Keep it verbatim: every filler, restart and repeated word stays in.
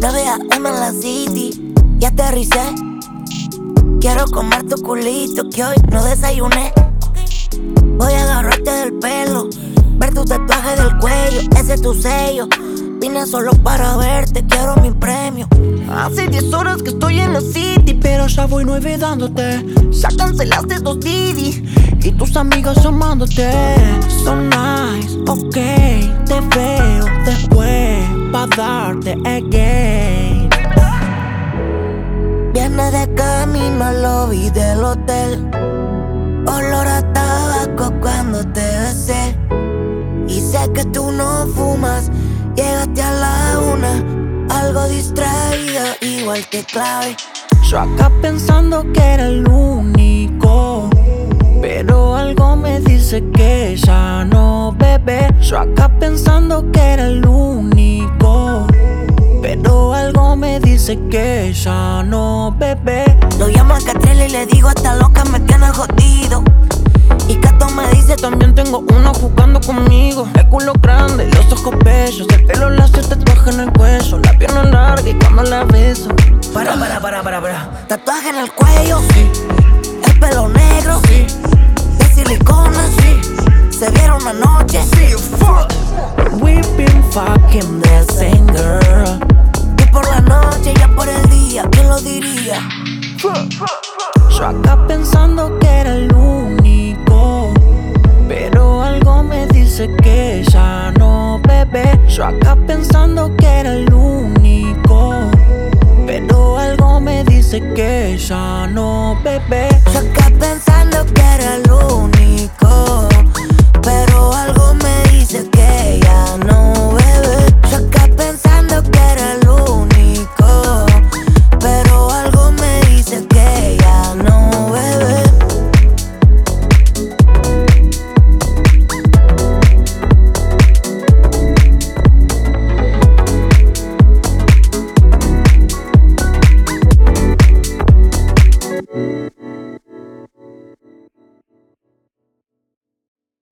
nueve a eme en la city y aterricé. Quiero comer tu culito que hoy no desayuné. Voy a agarrarte del pelo, ver tu tatuaje del cuello, ese es tu sello. Vine solo para verte, quiero mi premio. Hace diez horas que estoy en la city, pero ya voy nueve dándote. Ya cancelaste dos Didi y tus amigas llamándote. So nice, ok, te veo después pa' darte again. Viene de camino al lobby del hotel, olor a tabaco cuando te besé. Y sé que tú no fumas, llegaste a la una, algo distraída, igual que Clave. Yo acá pensando que era el único, pero algo me dice que ya no, bebé. Yo acá pensando que era el único, pero algo me dice que ya no, bebé. Lo llamo a Catril y le digo esta loca me tiene jodido. Y Cato me dice también tengo uno jugando conmigo. El culo grande, los ojos bellos, el pelo lacio, tatuaje en el cuello, la pierna larga y cuando la beso. Para, para, para, para, para. Tatuaje en el cuello, sí. El pelo negro, sí. De silicona, sí. Se vieron una noche, sí, fuck. We've been fucking the same girl. Y por la noche, ya por el día, ¿quién lo diría? Yo acá pensando que era el único, pero algo me dice que ya no, bebé. Yo acá pensando que era el único, pero algo me dice que ya no, bebé.